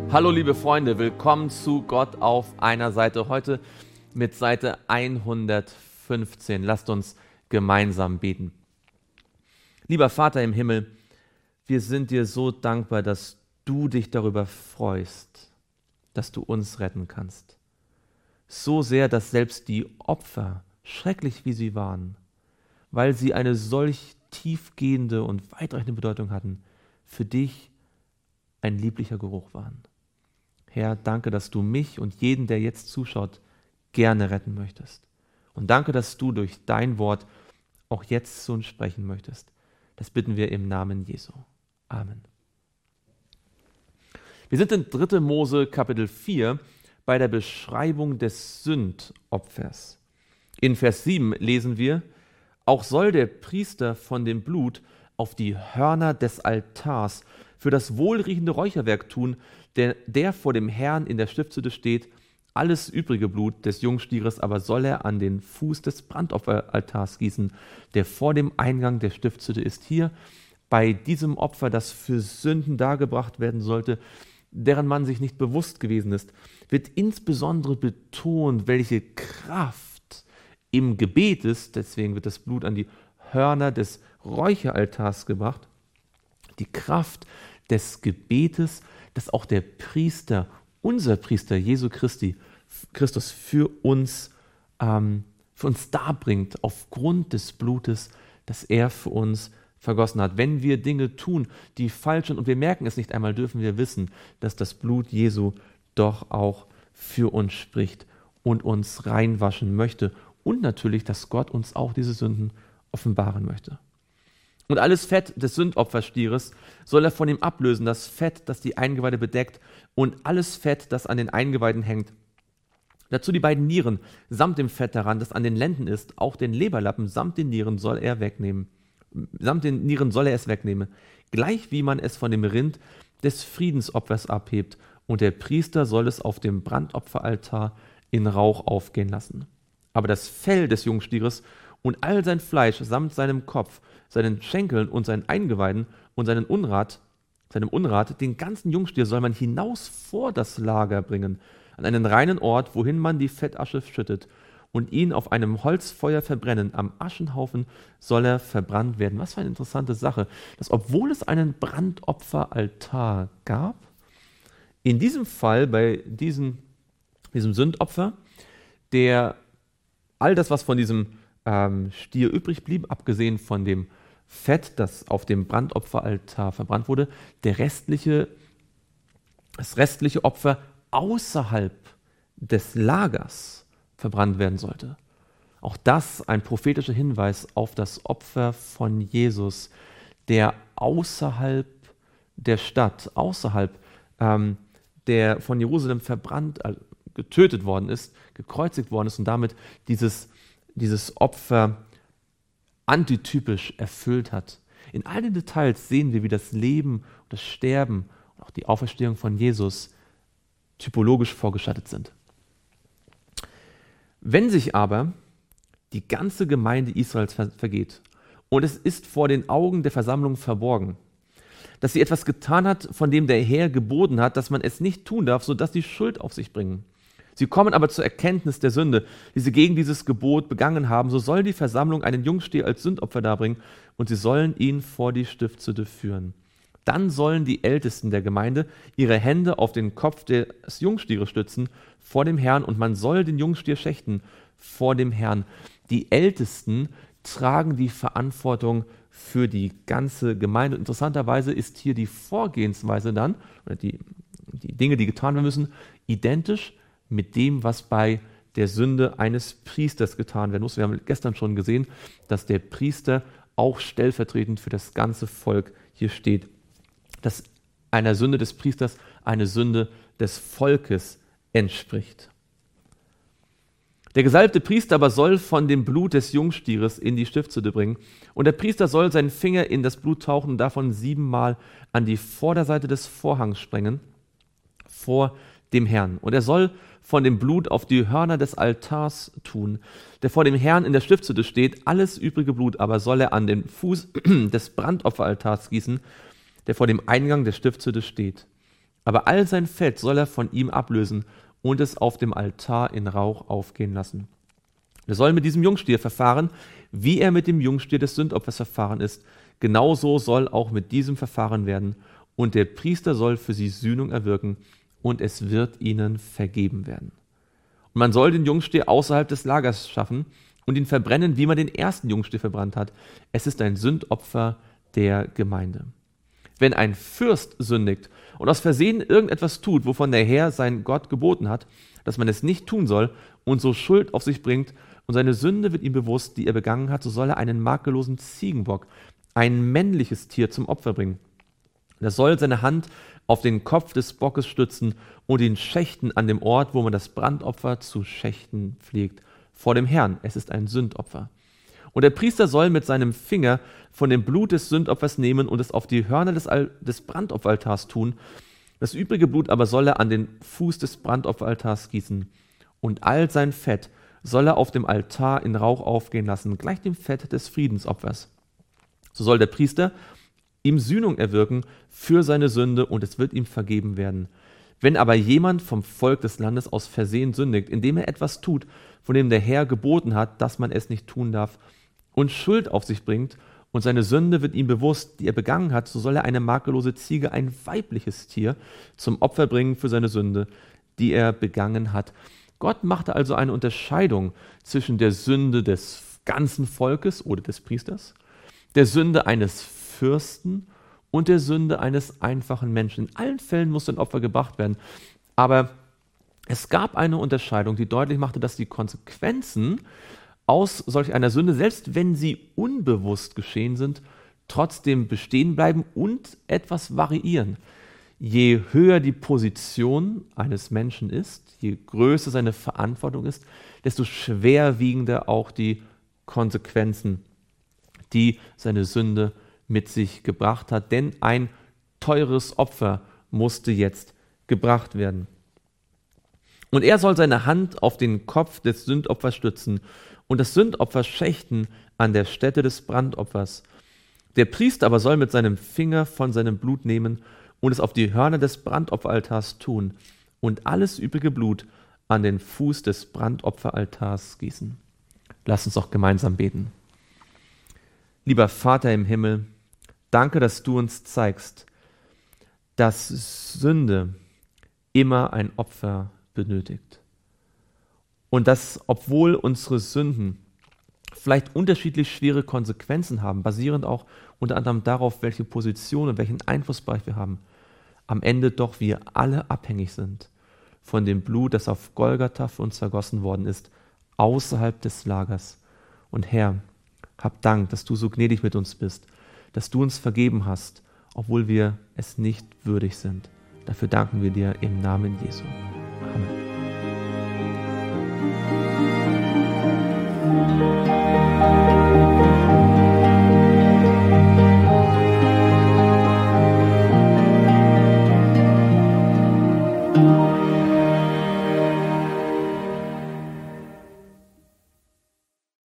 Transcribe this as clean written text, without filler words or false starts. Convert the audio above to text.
Hallo liebe Freunde, willkommen zu Gott auf einer Seite. Heute mit Seite 115. Lasst uns gemeinsam beten. Lieber Vater im Himmel, wir sind dir so dankbar, dass du dich darüber freust, dass du uns retten kannst. So sehr, dass selbst die Opfer, schrecklich wie sie waren, weil sie eine solch tiefgehende und weitreichende Bedeutung hatten, für dich ein lieblicher Geruch waren. Herr, danke, dass du mich und jeden, der jetzt zuschaut, gerne retten möchtest. Und danke, dass du durch dein Wort auch jetzt zu uns sprechen möchtest. Das bitten wir im Namen Jesu. Amen. Wir sind in 3. Mose Kapitel 4 bei der Beschreibung des Sündopfers. In Vers 7 lesen wir: Auch soll der Priester von dem Blut auf die Hörner des Altars für das wohlriechende Räucherwerk tun, der vor dem Herrn in der Stiftshütte steht. Alles übrige Blut des Jungstieres aber soll er an den Fuß des Brandopferaltars gießen, der vor dem Eingang der Stiftshütte ist. Hier bei diesem Opfer, das für Sünden dargebracht werden sollte, deren man sich nicht bewusst gewesen ist, wird insbesondere betont, welche Kraft im Gebet ist. Deswegen wird das Blut an die Hörner des Räucheraltars gebracht. Die Kraft des Gebetes, dass auch der Priester, unser Priester Jesu Christus für uns darbringt, aufgrund des Blutes, das er für uns vergossen hat. Wenn wir Dinge tun, die falsch sind und wir merken es nicht einmal, dürfen wir wissen, dass das Blut Jesu doch auch für uns spricht und uns reinwaschen möchte und natürlich, dass Gott uns auch diese Sünden offenbaren möchte. Und alles Fett des Sündopferstieres soll er von ihm ablösen, das Fett, das die Eingeweide bedeckt, und alles Fett, das an den Eingeweiden hängt. Dazu die beiden Nieren samt dem Fett daran, das an den Lenden ist, auch den Leberlappen samt den Nieren soll er wegnehmen. Samt den Nieren soll er es wegnehmen, gleich wie man es von dem Rind des Friedensopfers abhebt, und der Priester soll es auf dem Brandopferaltar in Rauch aufgehen lassen. Aber das Fell des Jungstieres und all sein Fleisch samt seinem Kopf, seinen Schenkeln und seinen Eingeweiden und seinem Unrat, den ganzen Jungstier soll man hinaus vor das Lager bringen, an einen reinen Ort, wohin man die Fettasche schüttet, und ihn auf einem Holzfeuer verbrennen. Am Aschenhaufen soll er verbrannt werden. Was für eine interessante Sache, dass obwohl es einen Brandopferaltar gab, in diesem Fall bei diesem Sündopfer, der all das, was von diesem Stier übrig blieb, abgesehen von dem Fett, das auf dem Brandopferaltar verbrannt wurde, das restliche Opfer außerhalb des Lagers verbrannt werden sollte. Auch das ein prophetischer Hinweis auf das Opfer von Jesus, der außerhalb der Stadt, außerhalb der von Jerusalem verbrannt, getötet worden ist, gekreuzigt worden ist und damit dieses Opfer antitypisch erfüllt hat. In all den Details sehen wir, wie das Leben und das Sterben und auch die Auferstehung von Jesus typologisch vorgeschattet sind. Wenn sich aber die ganze Gemeinde Israels vergeht und es ist vor den Augen der Versammlung verborgen, dass sie etwas getan hat, von dem der Herr geboten hat, dass man es nicht tun darf, sodass sie Schuld auf sich bringen. Sie kommen aber zur Erkenntnis der Sünde, die sie gegen dieses Gebot begangen haben, so soll die Versammlung einen Jungstier als Sündopfer darbringen und sie sollen ihn vor die Stiftshütte führen. Dann sollen die Ältesten der Gemeinde ihre Hände auf den Kopf des Jungstieres stützen vor dem Herrn und man soll den Jungstier schächten vor dem Herrn. Die Ältesten tragen die Verantwortung für die ganze Gemeinde. Interessanterweise ist hier die Vorgehensweise dann, oder die Dinge, die getan werden müssen, identisch mit dem, was bei der Sünde eines Priesters getan werden muss. Wir haben gestern schon gesehen, dass der Priester auch stellvertretend für das ganze Volk hier steht, dass einer Sünde des Priesters eine Sünde des Volkes entspricht. Der gesalbte Priester aber soll von dem Blut des Jungstieres in die Stiftshütte bringen, und der Priester soll seinen Finger in das Blut tauchen und davon 7-mal an die Vorderseite des Vorhangs sprengen, vor dem Herrn. Und er soll von dem Blut auf die Hörner des Altars tun, der vor dem Herrn in der Stiftshütte steht. Alles übrige Blut aber soll er an den Fuß des Brandopferaltars gießen, der vor dem Eingang der Stiftshütte steht. Aber all sein Fett soll er von ihm ablösen und es auf dem Altar in Rauch aufgehen lassen. Er soll mit diesem Jungstier verfahren, wie er mit dem Jungstier des Sündopfers verfahren ist. Genauso soll auch mit diesem verfahren werden. Und der Priester soll für sie Sühnung erwirken und es wird ihnen vergeben werden. Und man soll den Jungstier außerhalb des Lagers schaffen und ihn verbrennen, wie man den ersten Jungstier verbrannt hat. Es ist ein Sündopfer der Gemeinde. Wenn ein Fürst sündigt und aus Versehen irgendetwas tut, wovon der Herr sein Gott geboten hat, dass man es nicht tun soll und so Schuld auf sich bringt und seine Sünde wird ihm bewusst, die er begangen hat, so soll er einen makellosen Ziegenbock, ein männliches Tier zum Opfer bringen. Er soll seine Hand auf den Kopf des Bockes stützen und ihn schächten an dem Ort, wo man das Brandopfer zu schächten pflegt, vor dem Herrn. Es ist ein Sündopfer. Und der Priester soll mit seinem Finger von dem Blut des Sündopfers nehmen und es auf die Hörner des Brandopferaltars tun. Das übrige Blut aber soll er an den Fuß des Brandopferaltars gießen. Und all sein Fett soll er auf dem Altar in Rauch aufgehen lassen, gleich dem Fett des Friedensopfers. So soll der Priester ihm Sühnung erwirken für seine Sünde und es wird ihm vergeben werden. Wenn aber jemand vom Volk des Landes aus Versehen sündigt, indem er etwas tut, von dem der Herr geboten hat, dass man es nicht tun darf, und Schuld auf sich bringt und seine Sünde wird ihm bewusst, die er begangen hat, so soll er eine makellose Ziege, ein weibliches Tier, zum Opfer bringen für seine Sünde, die er begangen hat. Gott machte also eine Unterscheidung zwischen der Sünde des ganzen Volkes oder des Priesters, der Sünde eines Fürsten und der Sünde eines einfachen Menschen. In allen Fällen musste ein Opfer gebracht werden, aber es gab eine Unterscheidung, die deutlich machte, dass die Konsequenzen aus solch einer Sünde, selbst wenn sie unbewusst geschehen sind, trotzdem bestehen bleiben und etwas variieren. Je höher die Position eines Menschen ist, je größer seine Verantwortung ist, desto schwerwiegender auch die Konsequenzen, die seine Sünde mit sich gebracht hat. Denn ein teures Opfer musste jetzt gebracht werden. Und er soll seine Hand auf den Kopf des Sündopfers stützen und das Sündopfer schächten an der Stätte des Brandopfers. Der Priester aber soll mit seinem Finger von seinem Blut nehmen und es auf die Hörner des Brandopferaltars tun und alles übrige Blut an den Fuß des Brandopferaltars gießen. Lass uns auch gemeinsam beten. Lieber Vater im Himmel, danke, dass du uns zeigst, dass Sünde immer ein Opfer benötigt. Und dass, obwohl unsere Sünden vielleicht unterschiedlich schwere Konsequenzen haben, basierend auch unter anderem darauf, welche Position und welchen Einflussbereich wir haben, am Ende doch wir alle abhängig sind von dem Blut, das auf Golgatha für uns vergossen worden ist, außerhalb des Lagers. Und Herr, hab Dank, dass du so gnädig mit uns bist, dass du uns vergeben hast, obwohl wir es nicht würdig sind. Dafür danken wir dir im Namen Jesu. Amen.